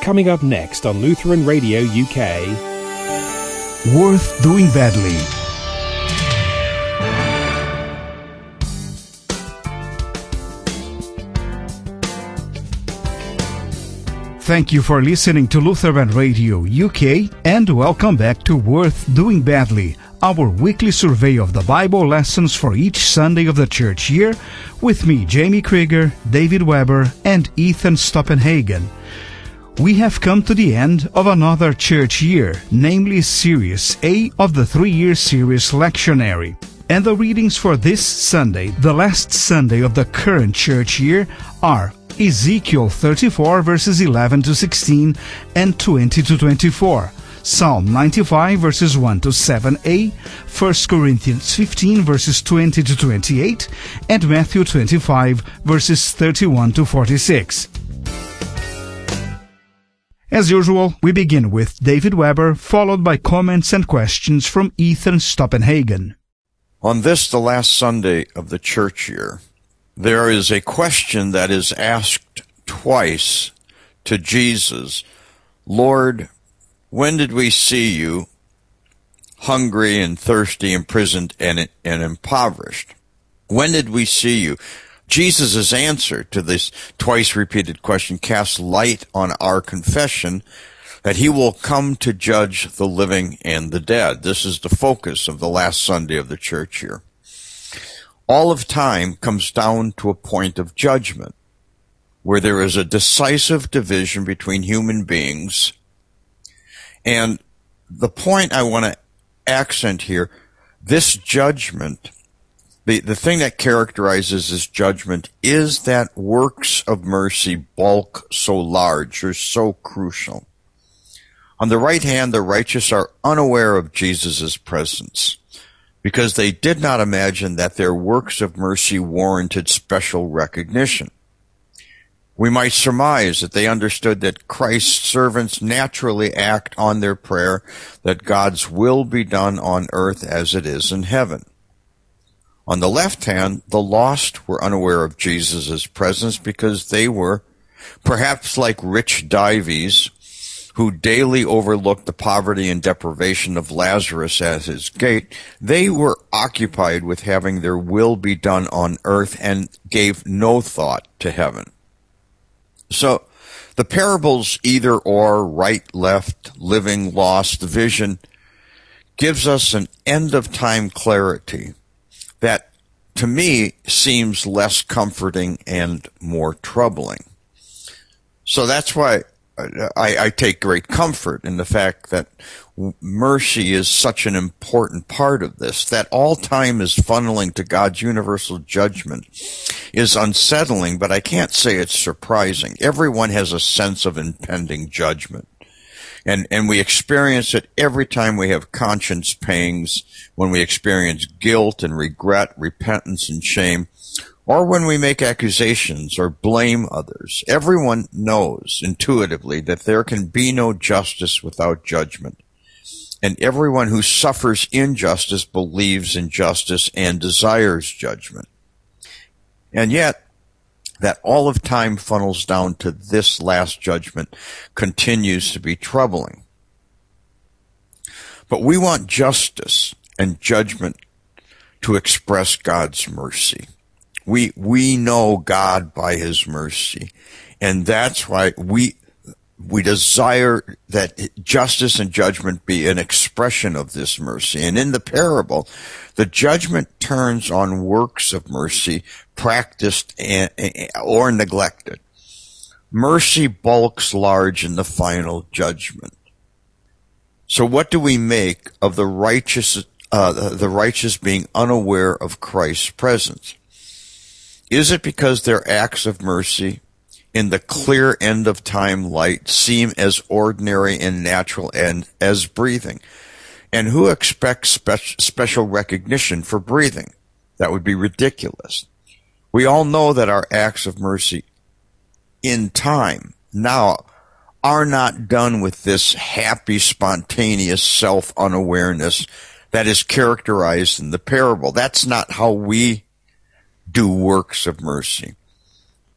Coming up next on Lutheran Radio UK. Worth Doing Badly. Thank you for listening to Lutheran Radio UK and welcome back to Worth Doing Badly, our weekly survey of the Bible lessons for each Sunday of the church year, with me, Jamie Krieger, David Weber, and Ethan Stoppenhagen. We have come to the end of another church year, namely Series A of the 3-year series Lectionary. And the readings for this Sunday, the last Sunday of the current church year, are Ezekiel 34 verses 11 to 16 and 20 to 24, Psalm 95 verses 1 to 7a, 1 Corinthians 15 verses 20 to 28, and Matthew 25 verses 31 to 46. As usual, we begin with David Weber, followed by comments and questions from Ethan Stoppenhagen. On this, the last Sunday of the church year, there is a question that is asked twice to Jesus. Lord, when did we see you hungry and thirsty, imprisoned and impoverished? When did we see you? Jesus' answer to this twice repeated question casts light on our confession that he will come to judge the living and the dead. This is the focus of the last Sunday of the church year. All of time comes down to a point of judgment, where there is a decisive division between human beings. And the point I want to accent here, this judgment, the thing that characterizes this judgment is that works of mercy bulk so large or so crucial. On the right hand, the righteous are unaware of Jesus' presence, because they did not imagine that their works of mercy warranted special recognition. We might surmise that they understood that Christ's servants naturally act on their prayer that God's will be done on earth as it is in heaven. On the left hand, the lost were unaware of Jesus' presence because they were, perhaps like rich Dives, who daily overlooked the poverty and deprivation of Lazarus at his gate, they were occupied with having their will be done on earth and gave no thought to heaven. So, the parable's either or, right, left, living, lost vision gives us an end-of-time clarity that, to me, seems less comforting and more troubling. So that's why I take great comfort in the fact that mercy is such an important part of this, that all time is funneling to God's universal judgment is unsettling, but I can't say it's surprising. Everyone has a sense of impending judgment. And we experience it every time we have conscience pangs, when we experience guilt and regret, repentance and shame, or when we make accusations or blame others. Everyone knows intuitively that there can be no justice without judgment. And everyone who suffers injustice believes in justice and desires judgment. And yet, that all of time funnels down to this last judgment continues to be troubling. But we want justice and judgment to express God's mercy. We know God by his mercy, and that's why we desire that justice and judgment be an expression of this mercy. And in the parable, the judgment turns on works of mercy practiced or neglected. Mercy bulks large in the final judgment. So what do we make of the righteous being unaware of Christ's presence? Is it because their acts of mercy in the clear end of time light seem as ordinary and natural and as breathing? And who expects special recognition for breathing? That would be ridiculous. We all know that our acts of mercy in time now are not done with this happy, spontaneous self-unawareness that is characterized in the parable. That's not how we do works of mercy.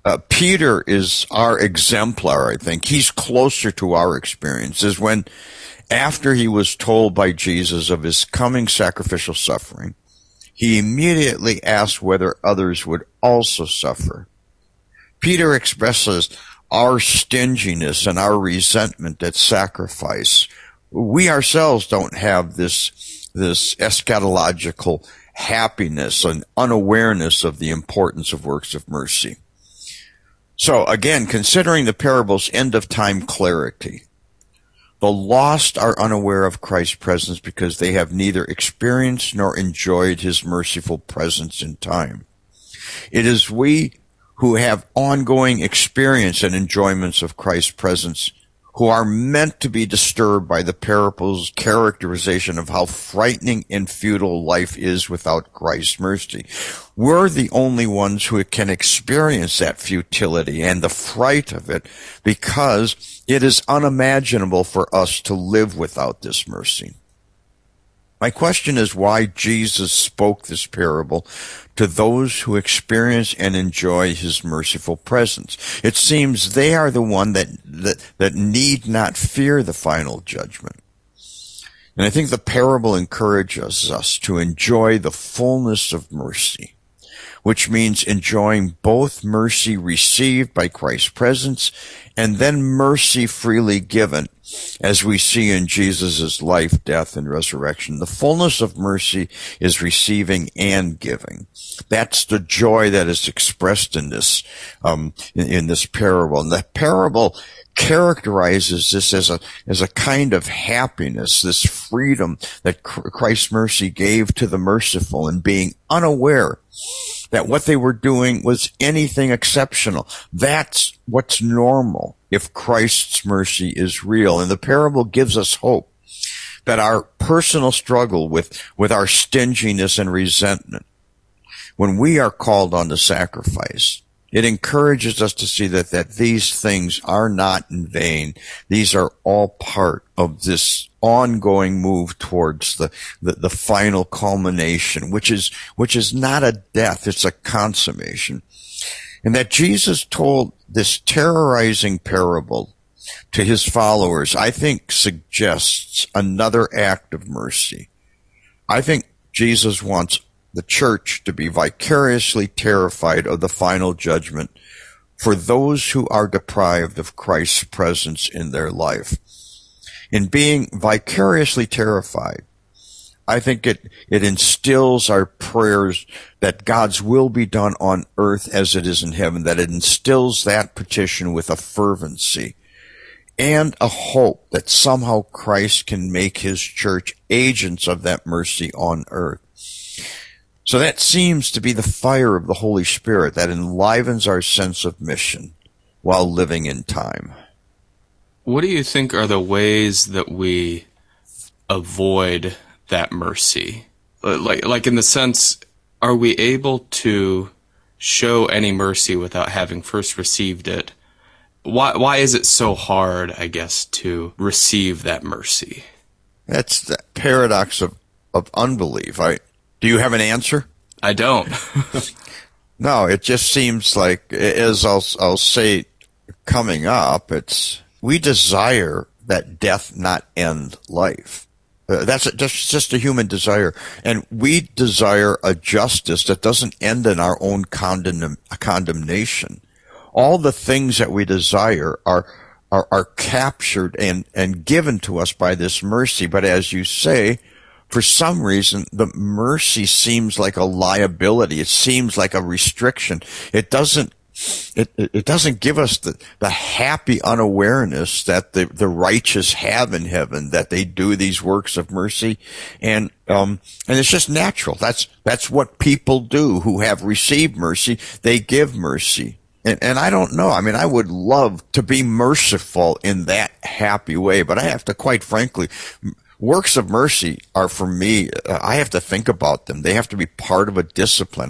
Peter is our exemplar, I think. He's closer to our experiences when, after he was told by Jesus of his coming sacrificial suffering, he immediately asked whether others would also suffer. Peter expresses our stinginess and our resentment at sacrifice. We ourselves don't have this eschatological happiness and unawareness of the importance of works of mercy. So again, considering the parable's end-of-time clarity, the lost are unaware of Christ's presence because they have neither experienced nor enjoyed his merciful presence in time. It is we who have ongoing experience and enjoyments of Christ's presence who are meant to be disturbed by the parable's characterization of how frightening and futile life is without Christ's mercy. We're the only ones who can experience that futility and the fright of it because it is unimaginable for us to live without this mercy. My question is why Jesus spoke this parable to those who experience and enjoy his merciful presence. It seems they are the one that need not fear the final judgment. And I think the parable encourages us to enjoy the fullness of mercy, which means enjoying both mercy received by Christ's presence and then mercy freely given, as we see in Jesus' life, death, and resurrection. The fullness of mercy is receiving and giving. That's the joy that is expressed in this parable. And the parable characterizes this as a kind of happiness, this freedom that Christ's mercy gave to the merciful, and being unaware that what they were doing was anything exceptional. That's what's normal if Christ's mercy is real. And the parable gives us hope that our personal struggle with our stinginess and resentment, when we are called on to sacrifice, it encourages us to see that these things are not in vain. These are all part of this ongoing move towards the final culmination, which is not a death, it's a consummation. And that Jesus told this terrorizing parable to his followers, I think, suggests another act of mercy. I think Jesus wants the church to be vicariously terrified of the final judgment for those who are deprived of Christ's presence in their life. In being vicariously terrified, I think it instills our prayers that God's will be done on earth as it is in heaven, that it instills that petition with a fervency and a hope that somehow Christ can make his church agents of that mercy on earth. So that seems to be the fire of the Holy Spirit that enlivens our sense of mission while living in time. What do you think are the ways that we avoid that mercy? Like in the sense, are we able to show any mercy without having first received it? Why is it so hard, I guess, to receive that mercy? That's the paradox of unbelief. Do you have an answer? I don't. No, it just seems like, as I'll say coming up, we desire that death not end life. That's just a human desire. And we desire a justice that doesn't end in our own condemnation. All the things that we desire are captured and given to us by this mercy. But as you say, for some reason, the mercy seems like a liability. It seems like a restriction. It doesn't give us the happy unawareness that the righteous have in heaven, that they do these works of mercy. And it's just natural. That's what people do who have received mercy. They give mercy. And I don't know. I mean, I would love to be merciful in that happy way, but I have to, quite frankly, works of mercy are, for me, I have to think about them. They have to be part of a discipline.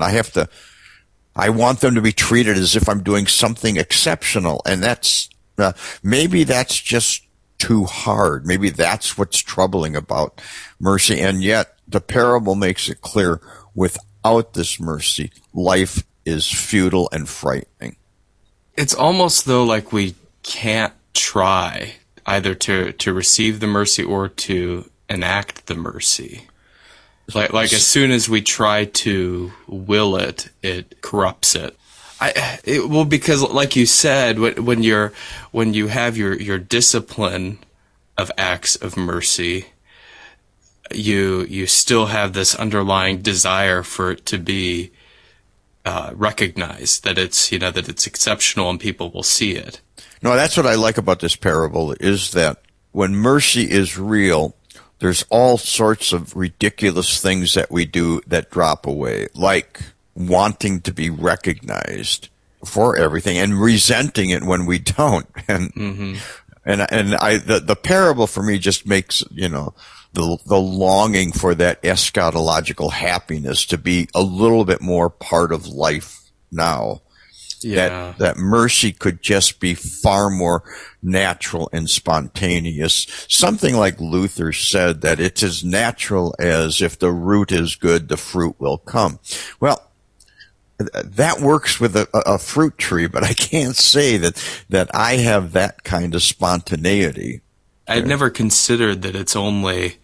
I want them to be treated as if I'm doing something exceptional. And maybe that's just too hard. Maybe that's what's troubling about mercy. And yet the parable makes it clear, without this mercy, life is futile and frightening. It's almost though like we can't try either to receive the mercy or to enact the mercy. Like as soon as we try to will it, it corrupts it. Because like you said, when you have your discipline of acts of mercy, you still have this underlying desire for it to be recognized, that it's exceptional and people will see it. No, that's what I like about this parable, is that when mercy is real, there's all sorts of ridiculous things that we do that drop away, like wanting to be recognized for everything and resenting it when we don't. And the parable for me just makes, the longing for that eschatological happiness to be a little bit more part of life now. Yeah. That mercy could just be far more natural and spontaneous. Something like Luther said, that it's as natural as if the root is good, the fruit will come. Well, that works with a fruit tree, but I can't say that I have that kind of spontaneity. I'd never considered that it's only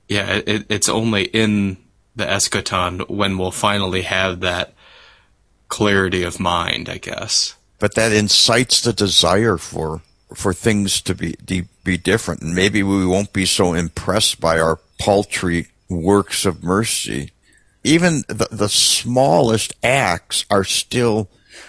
in the eschaton when we'll finally have that clarity of mind, I guess. But that incites the desire for things to be different. And maybe we won't be so impressed by our paltry works of mercy. Even the smallest acts are still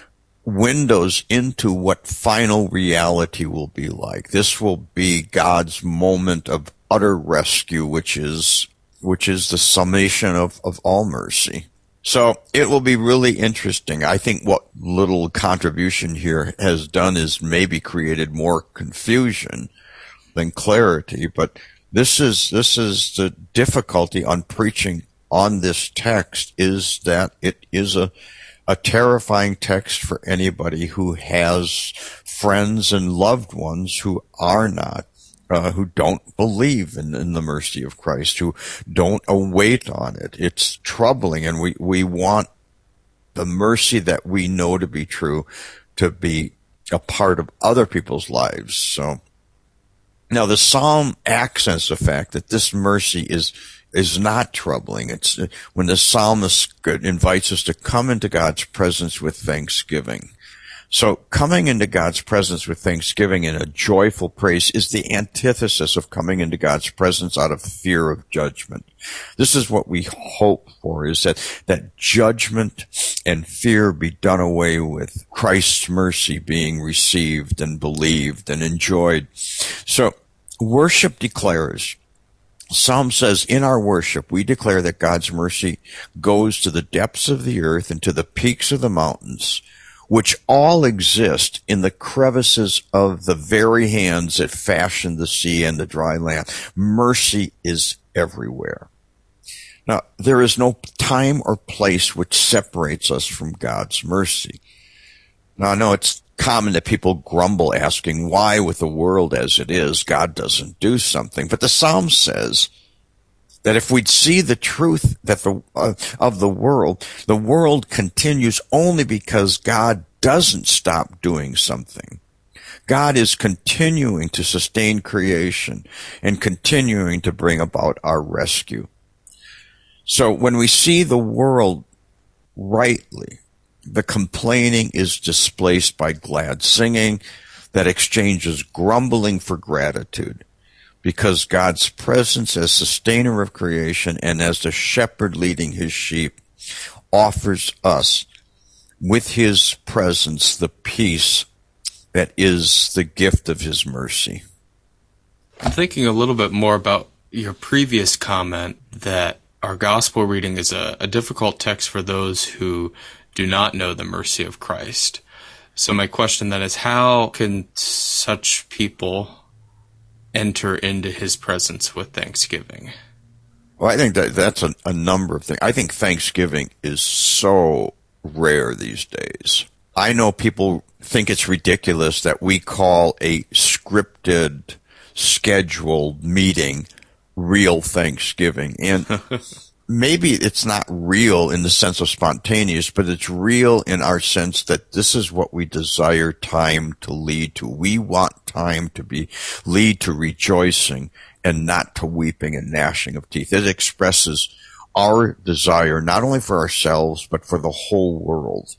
windows into what final reality will be like. This will be God's moment of utter rescue, which is the summation of all mercy. So it will be really interesting. I think what little contribution here has done is maybe created more confusion than clarity. But this is the difficulty on preaching on this text, is that it is a terrifying text for anybody who has friends and loved ones who are not, who don't believe in the mercy of Christ, who don't await on it. It's troubling, and we want the mercy that we know to be true to be a part of other people's lives. So now the psalm accents the fact that this mercy is not troubling. It's when the psalmist invites us to come into God's presence with thanksgiving. So coming into God's presence with thanksgiving and a joyful praise is the antithesis of coming into God's presence out of fear of judgment. This is what we hope for, is that judgment and fear be done away with, Christ's mercy being received and believed and enjoyed. So worship declares, Psalm says, in our worship, we declare that God's mercy goes to the depths of the earth and to the peaks of the mountains, which all exist in the crevices of the very hands that fashioned the sea and the dry land. Mercy is everywhere. Now, there is no time or place which separates us from God's mercy. Now, I know it's common that people grumble, asking why, with the world as it is, God doesn't do something. But the Psalm says that if we'd see the truth that of the world continues only because God doesn't stop doing something. God is continuing to sustain creation and continuing to bring about our rescue. So when we see the world rightly, the complaining is displaced by glad singing that exchanges grumbling for gratitude, because God's presence as sustainer of creation and as the shepherd leading his sheep offers us with his presence the peace that is the gift of his mercy. I'm thinking a little bit more about your previous comment that our gospel reading is a difficult text for those who do not know the mercy of Christ. So my question then is, how can such people enter into his presence with thanksgiving? Well, I think that's a number of things. I think thanksgiving is so rare these days. I know people think it's ridiculous that we call a scripted, scheduled meeting real Thanksgiving. And maybe it's not real in the sense of spontaneous, but it's real in our sense that this is what we desire time to lead to. We want time to lead to rejoicing and not to weeping and gnashing of teeth. It expresses our desire not only for ourselves, but for the whole world.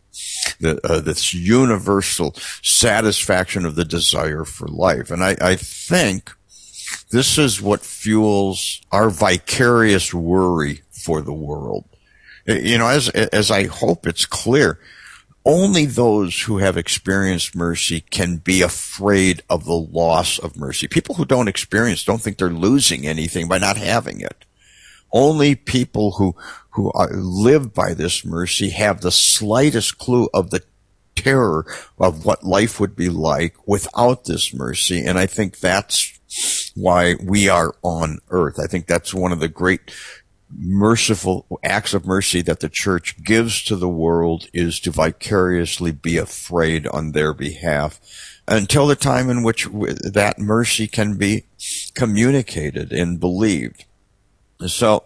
This universal satisfaction of the desire for life. And I think this is what fuels our vicarious worry for the world. You know, as I hope it's clear, only those who have experienced mercy can be afraid of the loss of mercy. People who don't think they're losing anything by not having it. Only people who live by this mercy have the slightest clue of the terror of what life would be like without this mercy. And I think that's why we are on earth. I think that's one of the great merciful acts of mercy that the church gives to the world, is to vicariously be afraid on their behalf until the time in which that mercy can be communicated and believed. So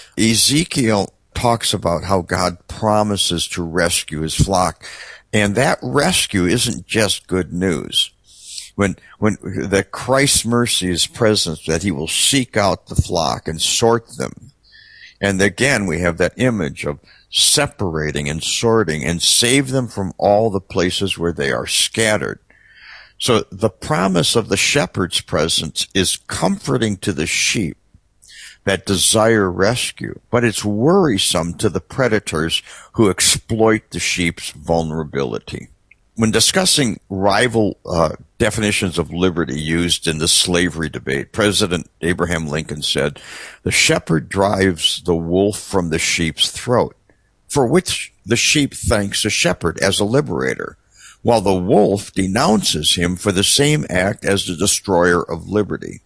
Ezekiel talks about how God promises to rescue his flock, and that rescue isn't just good news. When the Christ's mercy is present, that he will seek out the flock and sort them. And again, we have that image of separating and sorting and save them from all the places where they are scattered. So the promise of the shepherd's presence is comforting to the sheep that desire rescue, but it's worrisome to the predators who exploit the sheep's vulnerability. When discussing rival definitions of liberty used in the slavery debate, President Abraham Lincoln said, "The shepherd drives the wolf from the sheep's throat, for which the sheep thanks the shepherd as a liberator, while the wolf denounces him for the same act as the destroyer of liberty."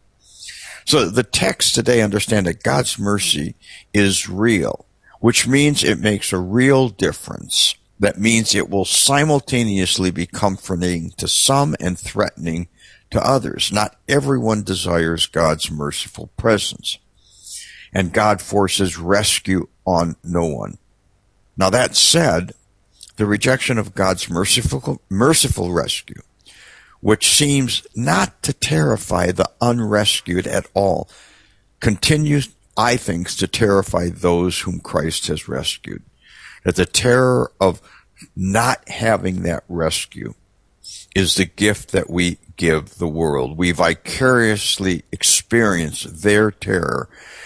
So the text today understand that God's mercy is real, which means it makes a real difference. That means it will simultaneously be comforting to some and threatening to others. Not everyone desires God's merciful presence, and God forces rescue on no one. Now that said, the rejection of God's merciful rescue, which seems not to terrify the unrescued at all, continues, I think, to terrify those whom Christ has rescued. That the terror of not having that rescue is the gift that we give the world. We vicariously experience their terror,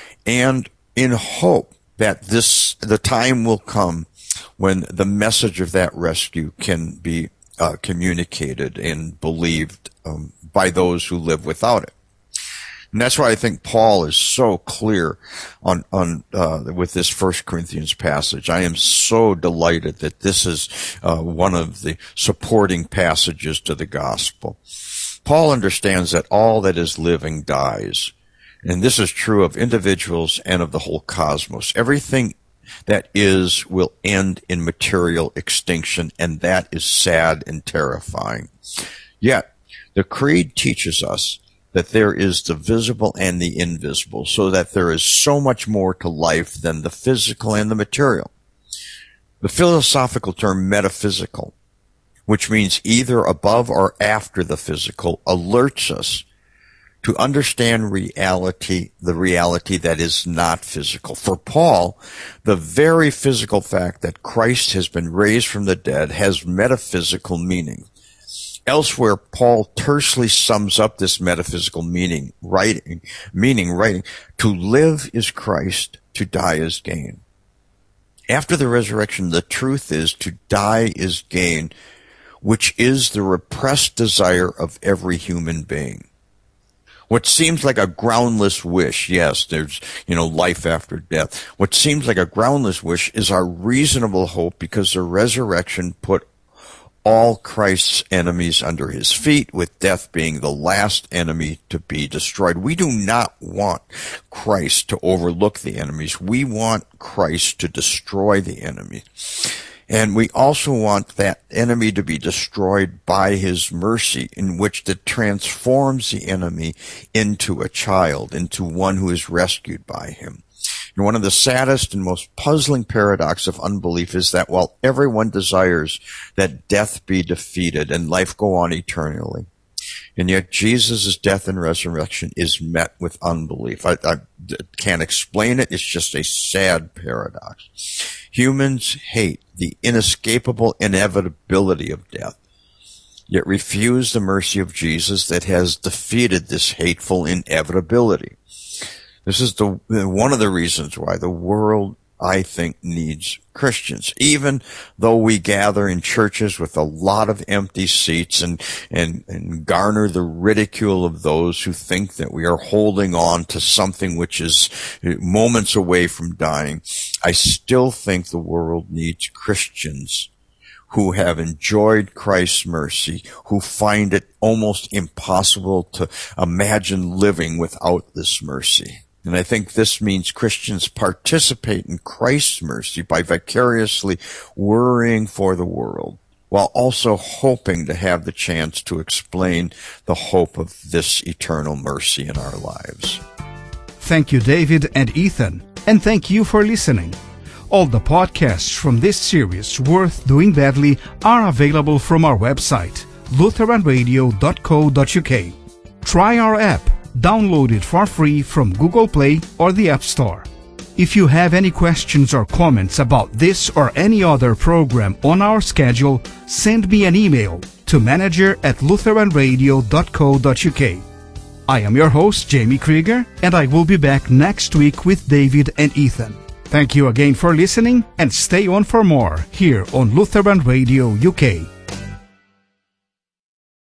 and in hope that the time will come when the message of that rescue can be communicated and believed by those who live without it. And that's why I think Paul is so clear on with this 1 Corinthians passage. I am so delighted that this is one of the supporting passages to the gospel. Paul understands that all that is living dies. And this is true of individuals and of the whole cosmos. Everything that is will end in material extinction, and that is sad and terrifying. Yet, the Creed teaches us that there is the visible and the invisible, so that there is so much more to life than the physical and the material. The philosophical term metaphysical, which means either above or after the physical, alerts us to understand reality, the reality that is not physical. For Paul, the very physical fact that Christ has been raised from the dead has metaphysical meaning. Elsewhere, Paul tersely sums up this metaphysical meaning, writing, "To live is Christ, to die is gain." After the resurrection, the truth is to die is gain, which is the repressed desire of every human being. What seems like a groundless wish, yes, there's, life after death. What seems like a groundless wish is our reasonable hope, because the resurrection put all Christ's enemies under his feet, with death being the last enemy to be destroyed. We do not want Christ to overlook the enemies. We want Christ to destroy the enemy. And we also want that enemy to be destroyed by his mercy, in which it transforms the enemy into a child, into one who is rescued by him. And one of the saddest and most puzzling paradoxes of unbelief is that while everyone desires that death be defeated and life go on eternally, and yet Jesus' death and resurrection is met with unbelief. I can't explain it. It's just a sad paradox. Humans hate the inescapable inevitability of death, yet refuse the mercy of Jesus that has defeated this hateful inevitability. This is one of the reasons why the world, I think, needs Christians. Even though we gather in churches with a lot of empty seats and garner the ridicule of those who think that we are holding on to something which is moments away from dying, I still think the world needs Christians who have enjoyed Christ's mercy, who find it almost impossible to imagine living without this mercy. And I think this means Christians participate in Christ's mercy by vicariously worrying for the world, while also hoping to have the chance to explain the hope of this eternal mercy in our lives. Thank you, David and Ethan, and thank you for listening. All the podcasts from this series, Worth Doing Badly, are available from our website, lutheranradio.co.uk. Try our app. Download it for free from Google Play or the App Store. If you have any questions or comments about this or any other program on our schedule, send me an email to manager@lutheranradio.co.uk. I am your host, Jamie Krieger, and I will be back next week with David and Ethan. Thank you again for listening, and stay on for more here on Lutheran Radio UK.